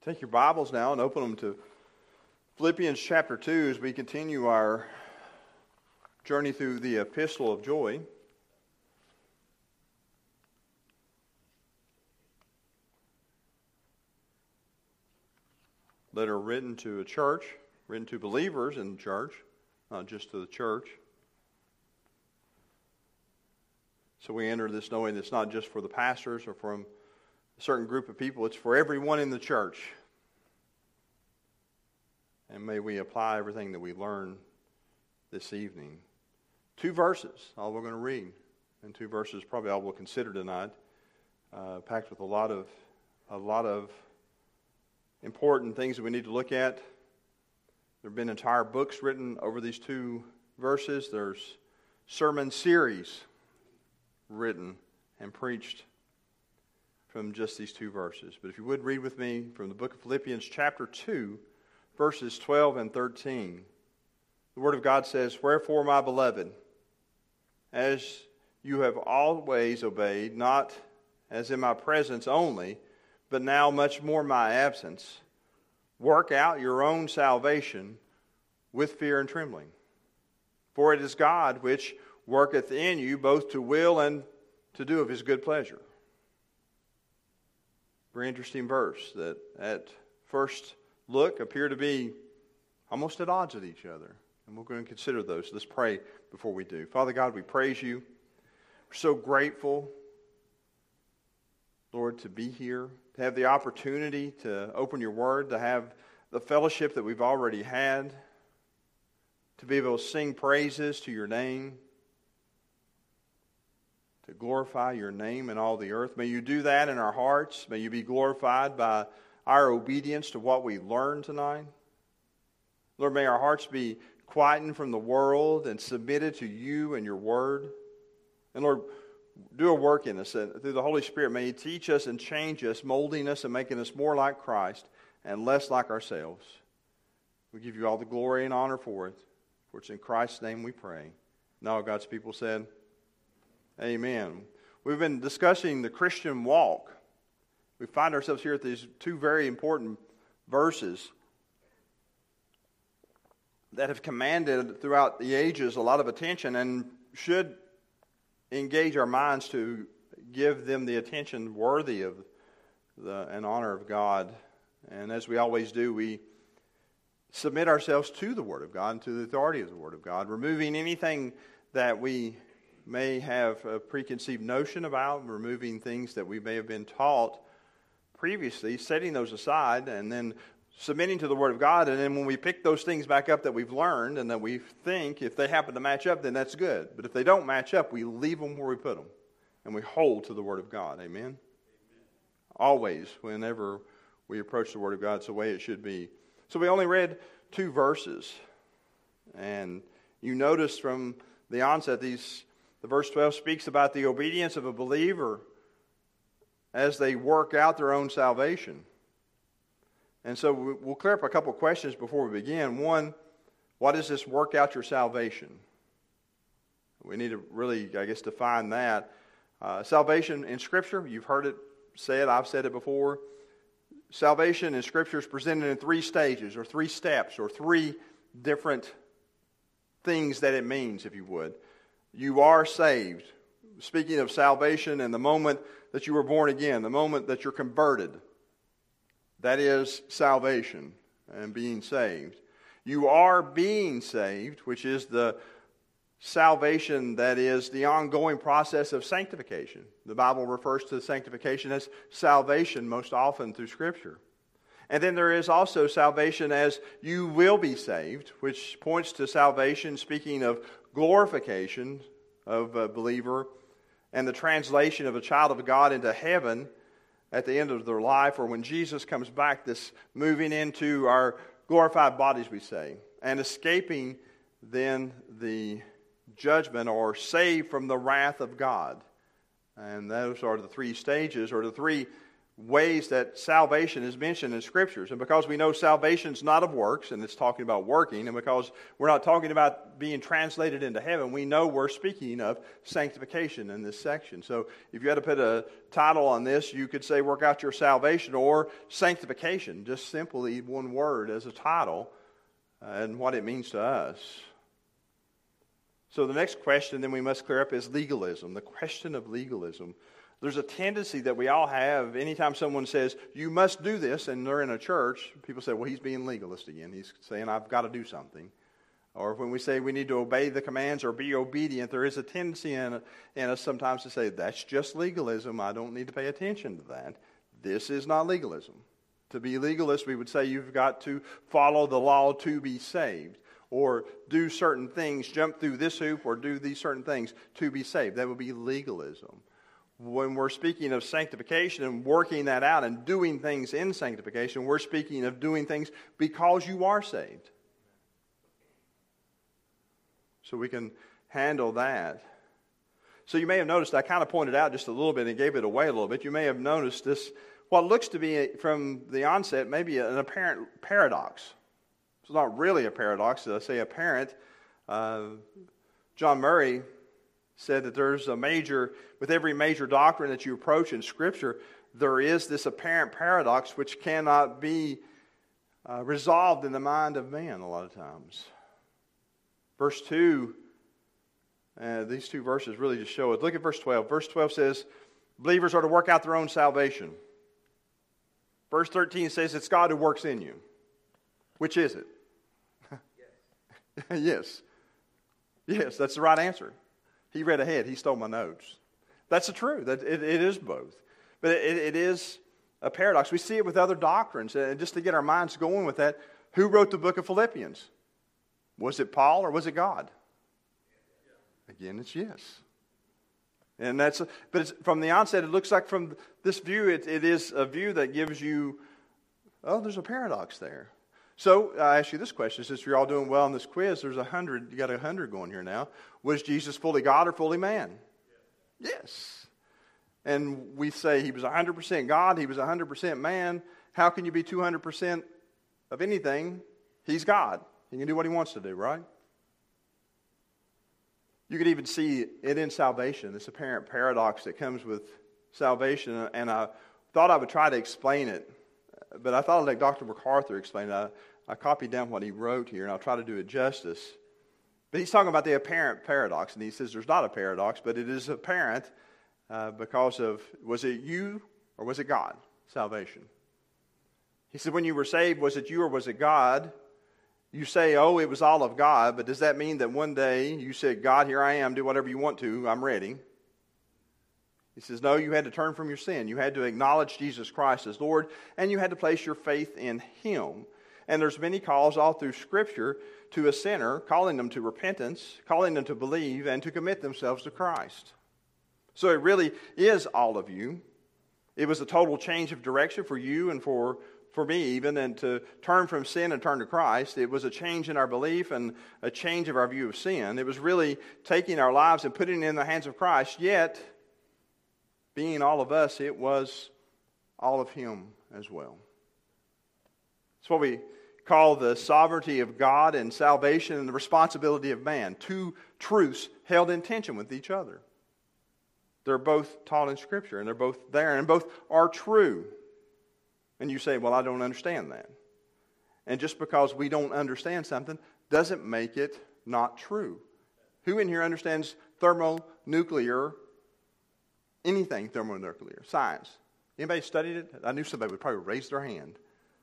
Take your Bibles now and open them to Philippians chapter 2 as we continue our journey through the Epistle of Joy. Letter written to a church, written to believers in the church, not just to the church. So we enter this knowing it's not just for the pastors or from a certain group of people, it's for everyone in the church. And may we apply everything that we learn this evening. 2 verses, all we're going to read. And 2 verses, probably all we'll consider tonight. Packed with a lot of important things that we need to look at. There have been entire books written over these 2 verses. There's sermon series written and preached from just these 2 verses. But if you would read with me from the book of Philippians chapter 2, verses 12 and 13. The Word of God says, "Wherefore, my beloved, as you have always obeyed, not as in my presence only, but now much more in my absence, work out your own salvation with fear and trembling. For it is God which worketh in you both to will and to do of His good pleasure." Very interesting verse that at first look appear to be almost at odds with each other. And we're going to consider those. Let's pray before we do. Father God, we praise you. We're so grateful, Lord, to be here, to have the opportunity to open your word, to have the fellowship that we've already had, to be able to sing praises to your name, to glorify your name in all the earth. May you do that in our hearts. May you be glorified by our obedience to what we learned tonight. Lord, may our hearts be quietened from the world and submitted to you and your word. And Lord, do a work in us through the Holy Spirit. May you teach us and change us, molding us and making us more like Christ and less like ourselves. We give you all the glory and honor for it. For it's in Christ's name we pray. Now God's people said, amen. We've been discussing the Christian walk. We find ourselves here at these 2 very important verses that have commanded throughout the ages a lot of attention and should engage our minds to give them the attention worthy of and honor of God. And as we always do, we submit ourselves to the Word of God and to the authority of the Word of God, removing anything that we may have a preconceived notion about, removing things that we may have been taught previously, setting those aside, and then submitting to the Word of God. And then when we pick those things back up that we've learned and that we think, if they happen to match up, then that's good. But if they don't match up, we leave them where we put them. And we hold to the Word of God. Amen? Amen. Always, whenever we approach the Word of God, it's the way it should be. So we only read 2 verses. And you notice from the onset, the verse 12 speaks about the obedience of a believer as they work out their own salvation. And so we'll clear up a couple of questions before we begin. One, what does this work out your salvation? We need to really, define that. Salvation in Scripture, you've heard it said, I've said it before. Salvation in Scripture is presented in 3 stages or 3 steps or 3 different things that it means, if you would. You are saved. Speaking of salvation and the moment that you were born again, the moment that you're converted, that is salvation and being saved. You are being saved, which is the salvation that is the ongoing process of sanctification. The Bible refers to sanctification as salvation most often through Scripture. And then there is also salvation as you will be saved, which points to salvation, speaking of glorification of a believer and the translation of a child of God into heaven at the end of their life, or when Jesus comes back, this moving into our glorified bodies, we say, and escaping then the judgment or saved from the wrath of God. And those are the 3 stages or the 3 ways that salvation is mentioned in Scriptures. And because we know salvation is not of works, and it's talking about working, and because we're not talking about being translated into heaven, we know we're speaking of sanctification in this section. So if you had to put a title on this, you could say work out your salvation or sanctification, just simply one word as a title, and what it means to us. So the next question then we must clear up is legalism, the question of legalism. There's a tendency that we all have anytime someone says, you must do this, and they're in a church, people say, well, he's being legalist again. He's saying, I've got to do something. Or when we say we need to obey the commands or be obedient, there is a tendency in us sometimes to say, that's just legalism. I don't need to pay attention to that. This is not legalism. To be legalist, we would say you've got to follow the law to be saved. Or do certain things, jump through this hoop, or do these certain things to be saved. That would be legalism. When we're speaking of sanctification and working that out and doing things in sanctification, we're speaking of doing things because you are saved. So we can handle that. So you may have noticed, I kind of pointed out just a little bit and gave it away a little bit. You may have noticed this, what looks to be from the onset maybe an apparent paradox. It's not really a paradox, I say apparent. John Murray said that there's with every major doctrine that you approach in Scripture, there is this apparent paradox which cannot be resolved in the mind of man a lot of times. Verse 2, these two verses really just show it. Look at verse 12. Verse 12 says, believers are to work out their own salvation. Verse 13 says it's God who works in you. Which is it? Yes. Yes, that's the right answer. He read ahead. He stole my notes. That's the truth. It is both. But it is a paradox. We see it with other doctrines. And just to get our minds going with that, who wrote the book of Philippians? Was it Paul or was it God? Again, it's yes. And but from the onset, it looks like from this view, it is a view that gives you, there's a paradox there. So I ask you this question, since you're all doing well on this quiz, there's 100, you got 100 going here now. Was Jesus fully God or fully man? Yes. And we say he was 100% God, he was 100% man. How can you be 200% of anything? He's God. He can do what he wants to do, right? You could even see it in salvation, this apparent paradox that comes with salvation. And I thought I would try to explain it, but I thought I'd let Dr. MacArthur explain it. I copied down what he wrote here, and I'll try to do it justice. But he's talking about the apparent paradox, and he says there's not a paradox, but it is apparent because of, was it you or was it God? Salvation. He said when you were saved, was it you or was it God? You say, it was all of God, but does that mean that one day you said, God, here I am, do whatever you want to, I'm ready? He says, no, you had to turn from your sin. You had to acknowledge Jesus Christ as Lord, and you had to place your faith in Him. And there's many calls all through Scripture to a sinner, calling them to repentance, calling them to believe, and to commit themselves to Christ. So it really is all of you. It was a total change of direction for you and for me even, and to turn from sin and turn to Christ. It was a change in our belief and a change of our view of sin. It was really taking our lives and putting it in the hands of Christ, yet being all of us, it was all of Him as well. It's what we call the sovereignty of God and salvation and the responsibility of man. Two truths held in tension with each other. They're both taught in Scripture, and they're both there, and both are true. And you say, well, I don't understand that. And just because we don't understand something doesn't make it not true. Who in here understands thermonuclear, anything thermonuclear, science? Anybody studied it? I knew somebody would probably raise their hand.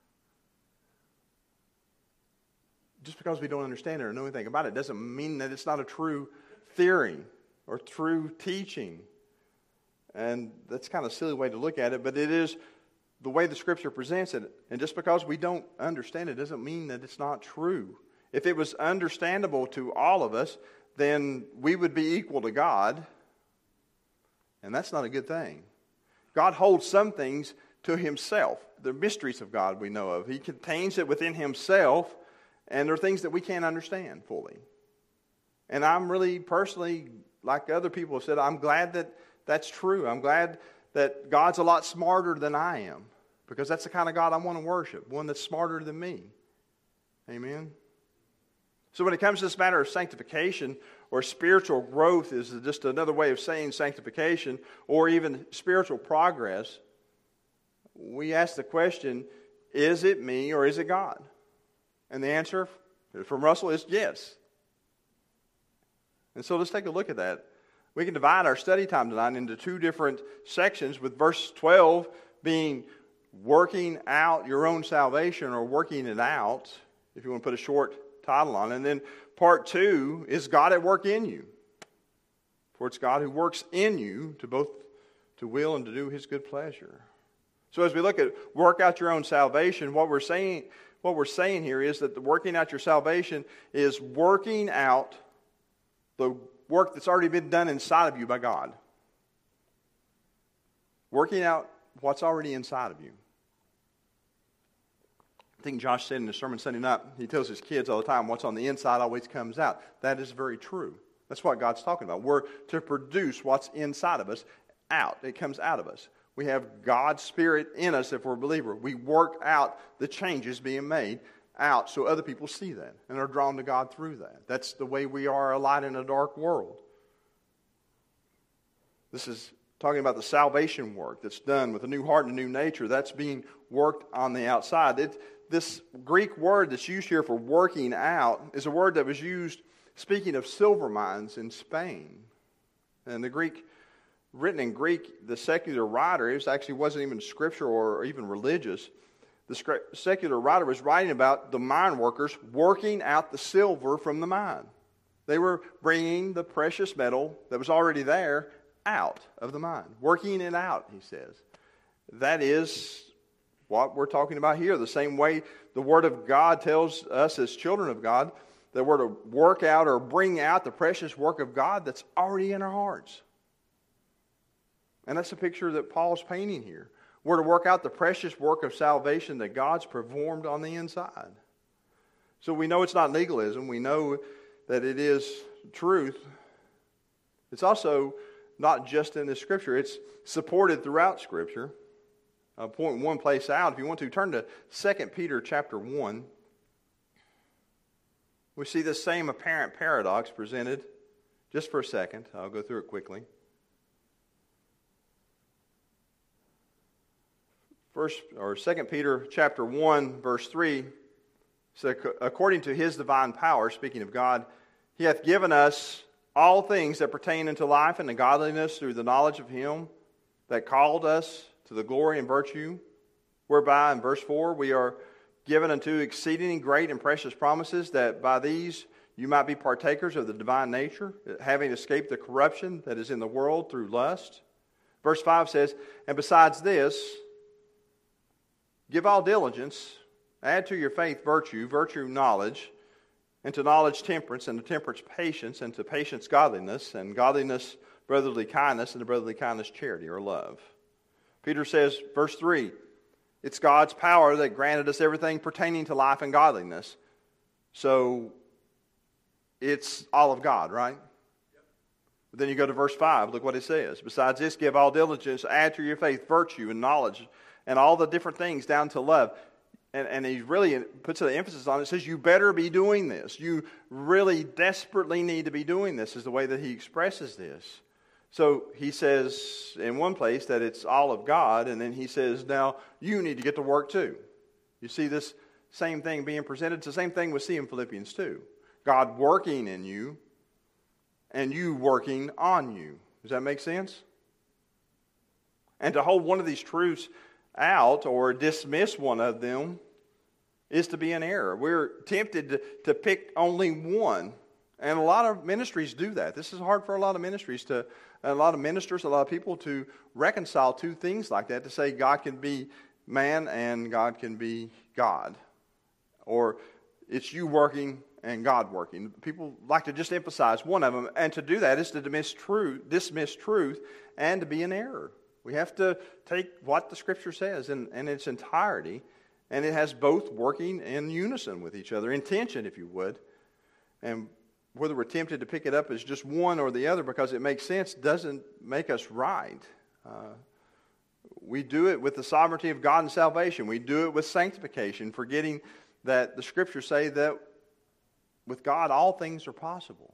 Just because we don't understand it or know anything about it doesn't mean that it's not a true theory or true teaching. And that's kind of a silly way to look at it, but it is the way the Scripture presents it. And just because we don't understand it doesn't mean that it's not true. If it was understandable to all of us, then we would be equal to God. And that's not a good thing. God holds some things to Himself. The mysteries of God we know of. He contains it within Himself, and there are things that we can't understand fully. And I'm really personally, like other people have said, I'm glad that that's true. I'm glad that God's a lot smarter than I am, because that's the kind of God I want to worship, one that's smarter than me. Amen? So when it comes to this matter of sanctification, or spiritual growth is just another way of saying sanctification, or even spiritual progress, we ask the question, is it me or is it God? And the answer from Russell is yes. And so let's take a look at that. We can divide our study time tonight into two different sections, with verse 12 being working out your own salvation, or working it out, if you want to put a short title on it. And then part 2 is God at work in you. For it's God who works in you to both to will and to do His good pleasure. So as we look at work out your own salvation, what we're saying here is that the working out your salvation is working out the work that's already been done inside of you by God. Working out what's already inside of you. I think Josh said in his sermon Sunday night, he tells his kids all the time, what's on the inside always comes out. That is very true. That's what God's talking about. We're to produce what's inside of us out. It comes out of us. We have God's Spirit in us if we're a believer. We work out the changes being made out so other people see that and are drawn to God through that. That's the way we are a light in a dark world. This is talking about the salvation work that's done with a new heart and a new nature. That's being worked on the outside. This Greek word that's used here for working out is a word that was used speaking of silver mines in Spain. And the Greek, written in Greek, the secular writer, it actually wasn't even scriptural or even religious. The secular writer was writing about the mine workers working out the silver from the mine. They were bringing the precious metal that was already there out of the mine. Working it out, he says. That is what we're talking about here. The same way the Word of God tells us as children of God that we're to work out or bring out the precious work of God that's already in our hearts. And that's the picture that Paul's painting here. We're to work out the precious work of salvation that God's performed on the inside. So we know it's not legalism. We know that it is truth. It's also not just in the Scripture. It's supported throughout Scripture. I'll point one place out. If you want to, turn to 2 Peter chapter 1. We see this same apparent paradox presented just for a second. I'll go through it quickly. 2 Peter chapter 1, verse 3, says, according to His divine power, speaking of God, He hath given us all things that pertain unto life and to godliness through the knowledge of Him that called us to the glory and virtue, whereby, in verse 4, we are given unto exceeding great and precious promises, that by these you might be partakers of the divine nature, having escaped the corruption that is in the world through lust. Verse 5 says, and besides this, give all diligence, add to your faith virtue, virtue knowledge, and to knowledge temperance, and to temperance patience, and to patience godliness, and godliness brotherly kindness, and to brotherly kindness charity or love. Peter says, verse 3, it's God's power that granted us everything pertaining to life and godliness. So it's all of God, right? Yep. But then you go to verse 5, look what it says. Besides this, give all diligence, add to your faith virtue and knowledge, and all the different things down to love. And he really puts the emphasis on it. It says, you better be doing this. You really desperately need to be doing this, is the way that he expresses this. So he says in one place that it's all of God, and then he says, now you need to get to work too. You see this same thing being presented. It's the same thing we see in Philippians 2. God working in you, and you working on you. Does that make sense? And to hold one of these truths out or dismiss one of them is to be in error. We're tempted to pick only one. And a lot of ministries do that. This is hard for a lot of ministries a lot of ministers, a lot of people to reconcile two things like that, to say God can be man and God can be God. Or it's you working and God working. People like to just emphasize one of them, and to do that is to dismiss truth and to be in error. We have to take what the Scripture says in its entirety, and it has both working in unison with each other, in tension, if you would. And whether we're tempted to pick it up as just one or the other because it makes sense doesn't make us right. We do it with the sovereignty of God and salvation. We do it with sanctification, forgetting that the Scriptures say that with God all things are possible.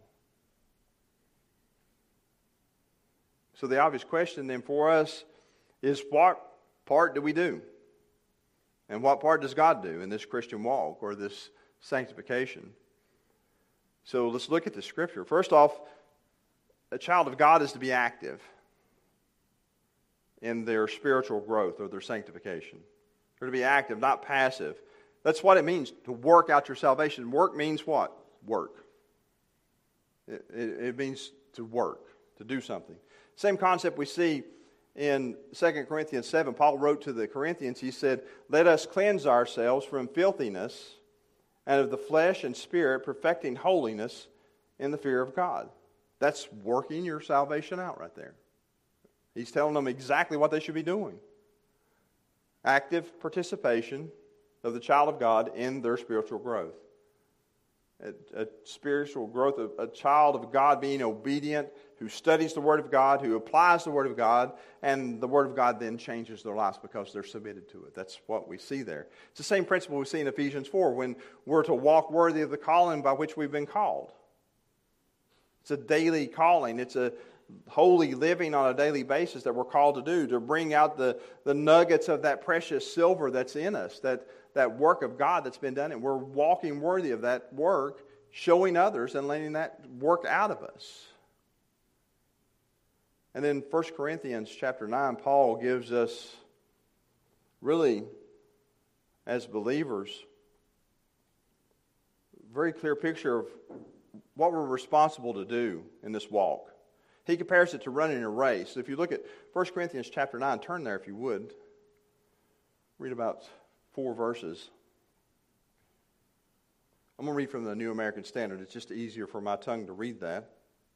So the obvious question then for us is, what part do we do? And what part does God do in this Christian walk or this sanctification? So let's look at the Scripture. First off, a child of God is to be active in their spiritual growth or their sanctification. They're to be active, not passive. That's what it means to work out your salvation. Work means what? Work. It means to work, to do something. Same concept we see in 2 Corinthians 7. Paul wrote to the Corinthians, he said, "Let us cleanse ourselves from filthiness and of the flesh and spirit, perfecting holiness in the fear of God." That's working your salvation out right there. He's telling them exactly what they should be doing. Active participation of the child of God in their spiritual growth. A spiritual growth of a child of God being obedient, who studies the Word of God, who applies the Word of God, and the Word of God then changes their lives because they're submitted to it. That's what we see there. It's the same principle we see in Ephesians 4 when we're to walk worthy of the calling by which we've been called. It's a daily calling. It's a holy living on a daily basis that we're called to do, to bring out the nuggets of that precious silver that's in us, that work of God that's been done, and we're walking worthy of that work, showing others and letting that work out of us. And then 1 Corinthians chapter 9, Paul gives us really, as believers, a very clear picture of what we're responsible to do in this walk. He compares it to running a race. So if you look at 1 Corinthians chapter 9, turn there if you would. Read about 4 verses. I'm going to read from the New American Standard. It's just easier for my tongue to read that.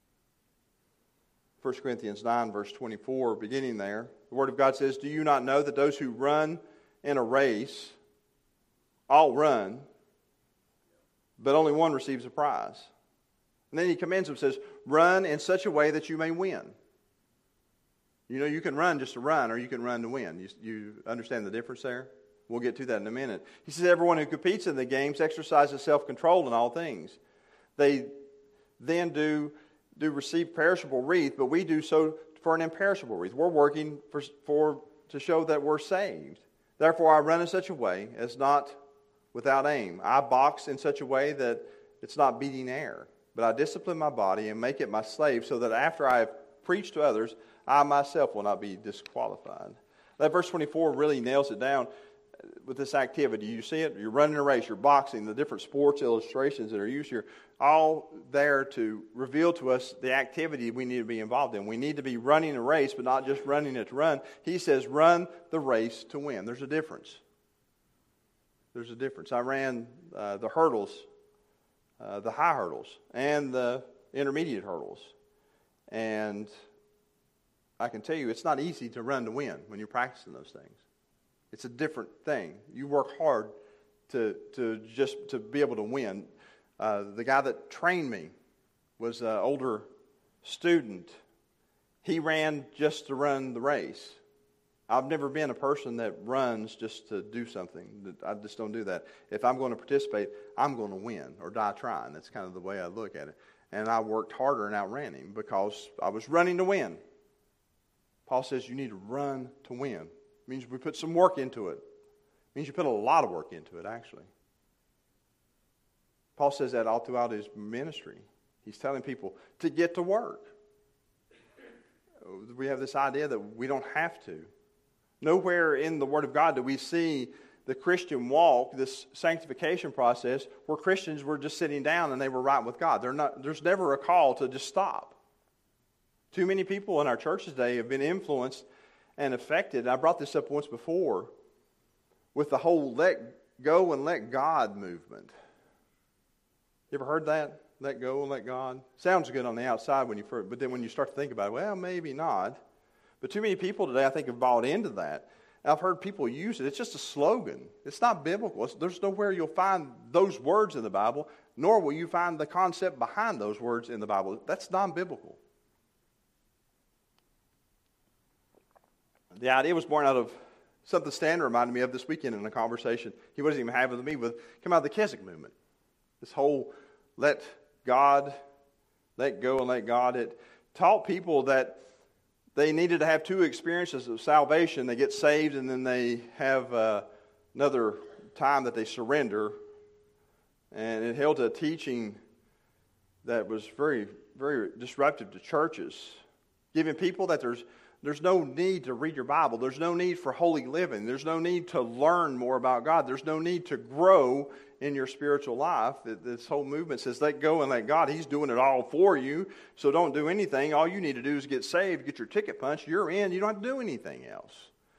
1 Corinthians 9, verse 24, beginning there. The Word of God says, "Do you not know that those who run in a race all run, but only one receives a prize?" And then he commends them, says, "Run in such a way that you may win." You know, you can run just to run, or you can run to win. You understand the difference there? We'll get to that in a minute. He says, "Everyone who competes in the games exercises self-control in all things. They then do receive perishable wreath, but we do so for an imperishable wreath." We're working to show that we're saved. "Therefore I run in such a way as not without aim. I box in such a way that it's not beating air. But I discipline my body and make it my slave, so that after I have preached to others, I myself will not be disqualified." That verse 24 really nails it down with this activity. You see it? You're running a race, you're boxing, the different sports illustrations that are used here, all there to reveal to us the activity we need to be involved in. We need to be running a race, but not just running it to run. He says, run the race to win. There's a difference. There's a difference. I ran the hurdles, the high hurdles, and the intermediate hurdles. And I can tell you, it's not easy to run to win when you're practicing those things. It's a different thing. You work hard to be able to win. The guy that trained me was an older student. He ran just to run the race. I've never been a person that runs just to do something. I just don't do that. If I'm going to participate, I'm going to win or die trying. That's kind of the way I look at it. And I worked harder and outran him because I was running to win. Paul says you need to run to win. It means we put some work into it. It means you put a lot of work into it, actually. Paul says that all throughout his ministry. He's telling people to get to work. We have this idea that we don't have to. Nowhere in the Word of God do we see the Christian walk, this sanctification process, where Christians were just sitting down and they were right with God. There's never a call to just stop. Too many people in our church today have been influenced and affected. I brought this up once before with the whole let go and let God movement. You ever heard that? Let go and let God? Sounds good on the outside but then when you start to think about it, well, maybe not. But too many people today, I think, have bought into that. I've heard people use it. It's just a slogan. It's not biblical. There's nowhere you'll find those words in the Bible, nor will you find the concept behind those words in the Bible. That's non-biblical. the idea was born out of something Stan reminded me of this weekend in a conversation he wasn't even having with me, came out of the Keswick movement. This whole let God, let go and let God. It taught people that they needed to have two experiences of salvation. They get saved and then they have another time that they surrender. And it held to a teaching that was very, very disruptive to churches, giving people that there's no need to read your Bible. There's no need for holy living. There's no need to learn more about God. There's no need to grow in your spiritual life. This whole movement says, let go and let God. He's doing it all for you, so don't do anything. All you need to do is get saved, get your ticket punched. You're in. You don't have to do anything else.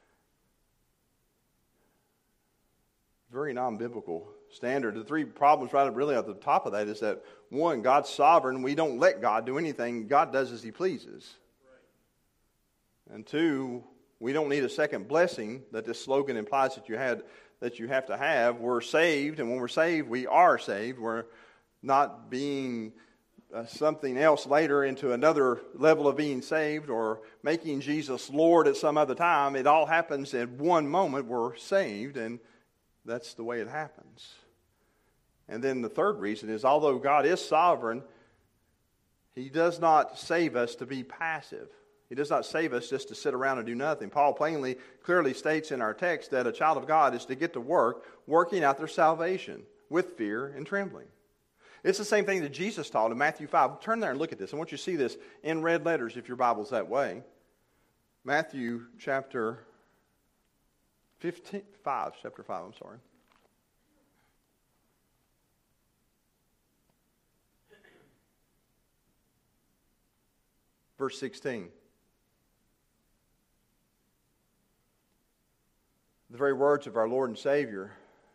Very non-biblical standard. The three problems right really at the top of that is that, one, God's sovereign. We don't let God do anything. God does as He pleases. And two, we don't need a second blessing that this slogan implies that you have to have. We're saved, and when we're saved, we are saved. We're not being something else later into another level of being saved or making Jesus Lord at some other time. It all happens in one moment. We're saved, and that's the way it happens. And then the third reason is, although God is sovereign, He does not save us to be passive. He does not save us just to sit around and do nothing. Paul clearly states in our text that a child of God is to get to work, working out their salvation with fear and trembling. It's the same thing that Jesus taught in Matthew 5. Turn there and look at this. I want you to see this in red letters if your Bible's that way. Matthew chapter 5, I'm sorry. Verse 16. The very words of our Lord and Savior.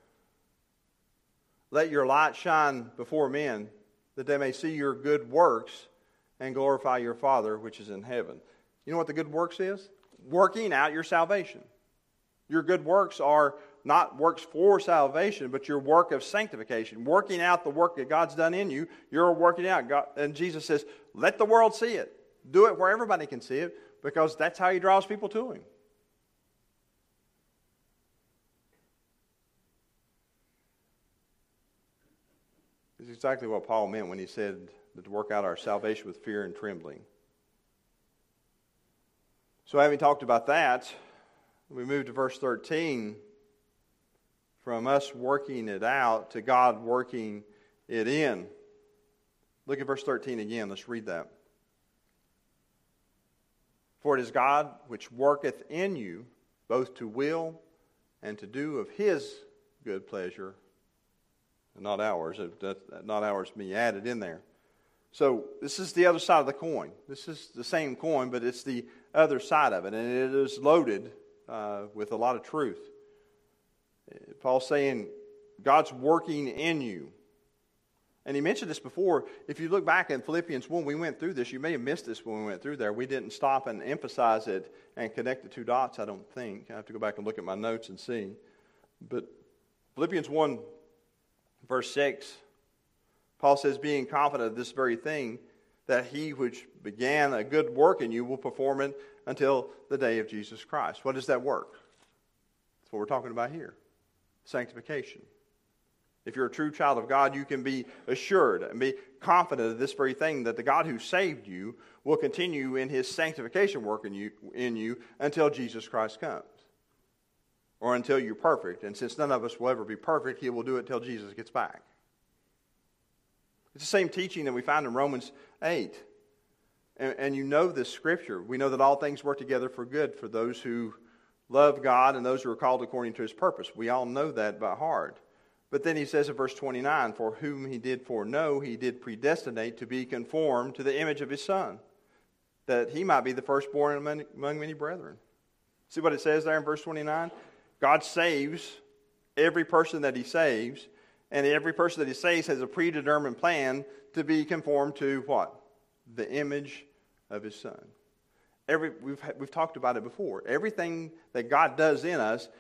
Let your light shine before men, that they may see your good works and glorify your Father which is in heaven. You know what the good works is? Working out your salvation. Your good works are not works for salvation, but your work of sanctification. Working out the work that God's done in you, you're working out. God, and Jesus says, let the world see it. Do it where everybody can see it, because that's how He draws people to Him. This is exactly what Paul meant when he said that to work out our salvation with fear and trembling. So having talked about that, we move to verse 13. From us working it out to God working it in. Look at verse 13 again. Let's read that. For it is God which worketh in you both to will and to do of His good pleasure, and not ours. Not ours be added in there. So this is the other side of the coin. This is the same coin, but it's the other side of it, and it is loaded with a lot of truth. Paul's saying God's working in you. And he mentioned this before. If you look back in Philippians 1, we went through this. You may have missed this when we went through there. We didn't stop and emphasize it and connect the two dots, I don't think. I have to go back and look at my notes and see. But Philippians 1, verse 6, Paul says, being confident of this very thing, that He which began a good work in you will perform it until the day of Jesus Christ. What is that work? That's what we're talking about here. Sanctification. If you're a true child of God, you can be assured and be confident of this very thing, that the God who saved you will continue in His sanctification work in you until Jesus Christ comes. Or until you're perfect. And since none of us will ever be perfect, He will do it till Jesus gets back. It's the same teaching that we find in Romans 8. And you know this scripture. We know that all things work together for good for those who love God and those who are called according to His purpose. We all know that by heart. But then he says in verse 29, for whom He did foreknow, He did predestinate to be conformed to the image of His Son, that He might be the firstborn among many brethren. See what it says there in verse 29? God saves every person that He saves, and every person that He saves has a predetermined plan to be conformed to what? The image of His Son. We've talked about it before. Everything that God does in us,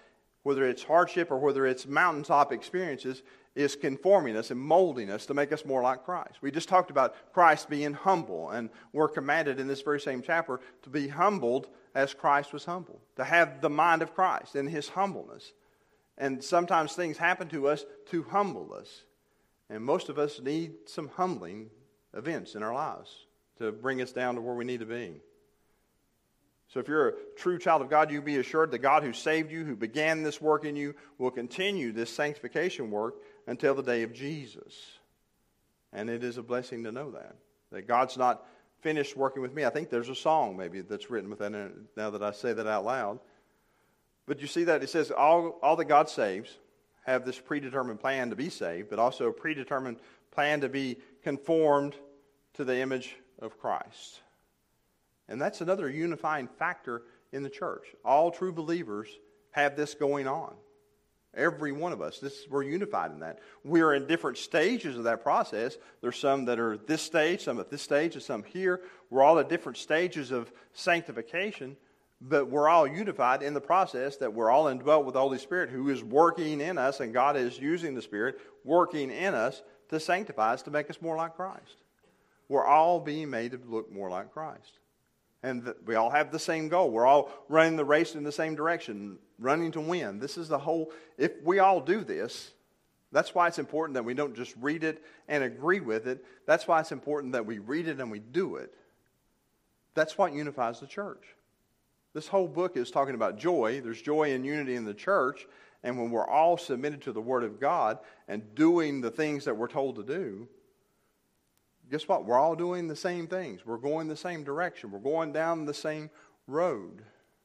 whether it's hardship or whether it's mountaintop experiences, is conforming us and molding us to make us more like Christ. We just talked about Christ being humble, and we're commanded in this very same chapter to be humbled as Christ was humble, to have the mind of Christ in his humbleness. And sometimes things happen to us to humble us. And most of us need some humbling events in our lives to bring us down to where we need to be. So if you're a true child of God, you be assured that God who saved you, who began this work in you, will continue this sanctification work until the day of Jesus. And it is a blessing to know that God's not finished working with me. I think there's a song maybe that's written with that in it, now that I say that out loud. But you see that it says all that God saves have this predetermined plan to be saved, but also a predetermined plan to be conformed to the image of Christ. And that's another unifying factor in the church. All true believers have this going on. Every one of us, we're unified in that. We're in different stages of that process. There's some that are at this stage, some at this stage, and some here. We're all at different stages of sanctification, but we're all unified in the process that we're all indwelt with the Holy Spirit who is working in us, and God is using the Spirit working in us to sanctify us, to make us more like Christ. We're all being made to look more like Christ. And we all have the same goal. We're all running the race in the same direction, running to win. This is the whole, if we all do this, that's why it's important that we don't just read it and agree with it. That's why it's important that we read it and we do it. That's what unifies the church. This whole book is talking about joy. There's joy and unity in the church. And when we're all submitted to the Word of God and doing the things that we're told to do, guess what? We're all doing the same things. We're going the same direction. We're going down the same road.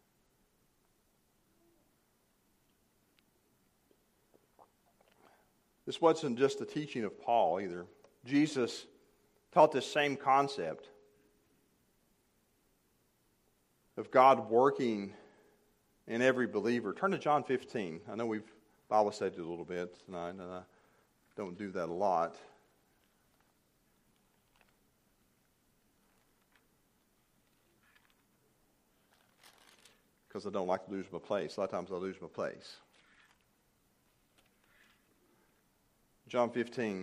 This wasn't just the teaching of Paul either. Jesus taught this same concept of God working in every believer. Turn to John 15. I know we've Bible studied a little bit tonight, and I don't do that a lot. Because I don't like to lose my place. A lot of times I lose my place. John 15,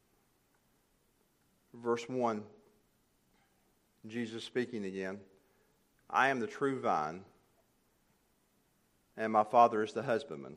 verse 1, Jesus speaking again. I am the true vine, and my Father is the husbandman.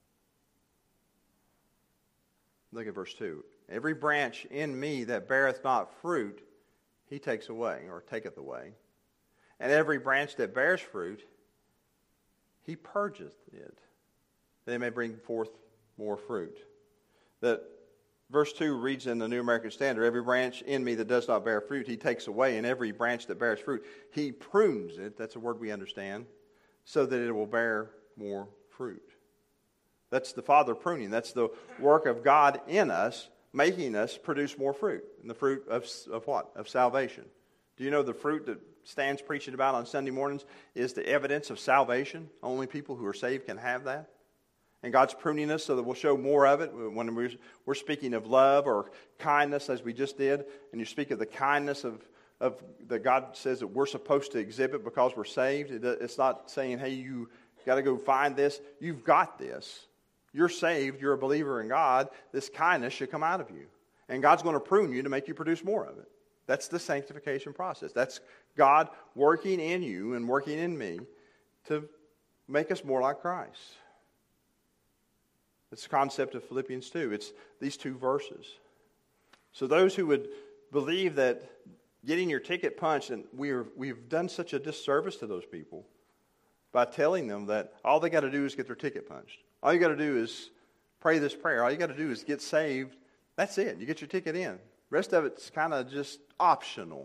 Look at verse 2. Every branch in me that beareth not fruit, he takes away, or taketh away. And every branch that bears fruit, he purgeth it, that it may bring forth more fruit. That verse 2 reads in the New American Standard, every branch in me that does not bear fruit, he takes away, and every branch that bears fruit, he prunes it, that's a word we understand, so that it will bear more fruit. That's the Father pruning. That's the work of God in us, making us produce more fruit. And the fruit of what? Of salvation. Do you know the fruit that Stan's preaching about on Sunday mornings is the evidence of salvation? Only people who are saved can have that. And God's pruning us so that we'll show more of it. When we're speaking of love or kindness, as we just did, and you speak of the kindness of that God says that we're supposed to exhibit because we're saved. It's not saying, hey, you got to go find this. You've got this. You're saved. You're a believer in God. This kindness should come out of you. And God's going to prune you to make you produce more of it. That's the sanctification process. That's God working in you and working in me to make us more like Christ. It's the concept of Philippians 2. It's these two verses. So those who would believe that getting your ticket punched, and we've done such a disservice to those people by telling them that all they got to do is get their ticket punched. All you got to do is pray this prayer. All you got to do is get saved. That's it. You get your ticket in. The rest of it's kind of just optional.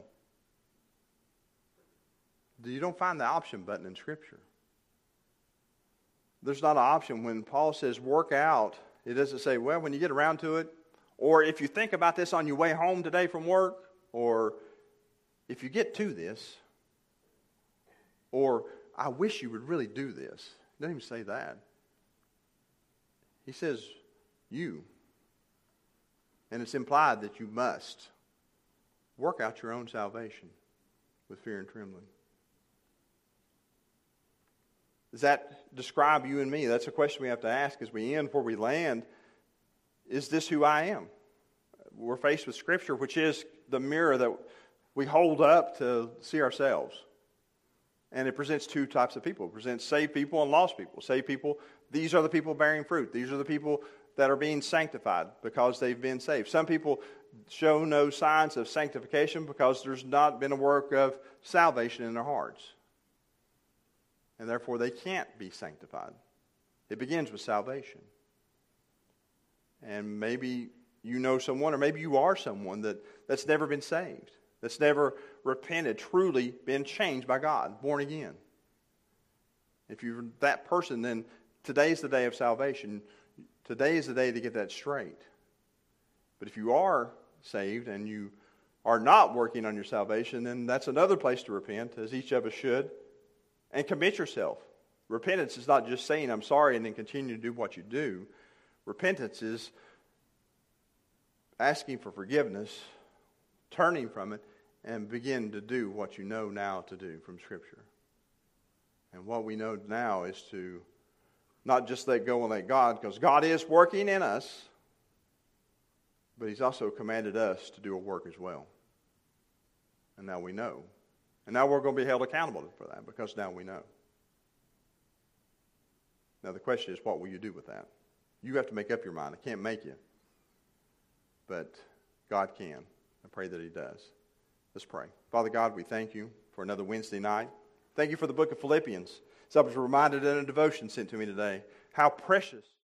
You don't find the option button in Scripture. There's not an option. When Paul says work out, it doesn't say, well, when you get around to it, or if you think about this on your way home today from work, or if you get to this, or I wish you would really do this. He doesn't even say that. He says, you. And it's implied that you must work out your own salvation with fear and trembling. Does that describe you and me? That's a question we have to ask as we end where we land. Is this who I am? We're faced with Scripture, which is the mirror that we hold up to see ourselves. And it presents two types of people. It presents saved people and lost people. Saved people, these are the people bearing fruit. These are the people that are being sanctified because they've been saved. Some people show no signs of sanctification because there's not been a work of salvation in their hearts. And therefore they can't be sanctified. It begins with salvation. And maybe you know someone, or maybe you are someone that's never been saved, that's never repented, truly been changed by God, born again. If you're that person, then today's the day of salvation. Today is the day to get that straight. But if you are saved and you are not working on your salvation, then that's another place to repent, as each of us should, and commit yourself. Repentance is not just saying, I'm sorry, and then continue to do what you do. Repentance is asking for forgiveness, turning from it, and begin to do what you know now to do from Scripture. And what we know now is to not just let go and let God, because God is working in us, but He's also commanded us to do a work as well. And now we know. And now we're going to be held accountable for that, because now we know. Now the question is, what will you do with that? You have to make up your mind. I can't make you. But God can. I pray that He does. Let's pray. Father God, we thank You for another Wednesday night. Thank You for the book of Philippians. So I was reminded in a devotion sent to me today how precious